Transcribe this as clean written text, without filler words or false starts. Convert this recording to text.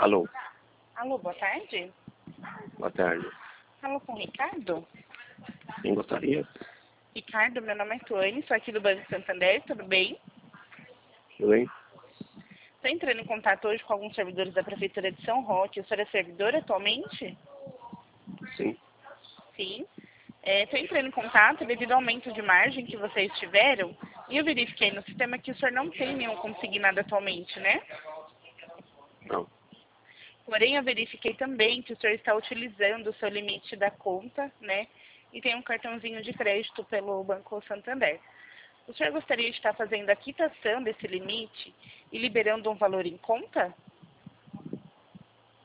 Alô, Alô, boa tarde. boa tarde. Falo com o Ricardo. Quem gostaria? Ricardo, meu nome é Tuane, sou aqui do Banco Santander, tudo bem? Tudo bem? Estou entrando em contato hoje com alguns servidores da Prefeitura de São Roque. O senhor é servidor atualmente? Sim. Sim. Estou entrando em contato devido ao aumento de margem que vocês tiveram e eu verifiquei no sistema que o senhor não tem nenhum consignado atualmente, né? Não. Porém, eu verifiquei também que o senhor está utilizando o seu limite da conta, né? E tem um cartãozinho de crédito pelo Banco Santander. O senhor gostaria de estar fazendo a quitação desse limite e liberando um valor em conta?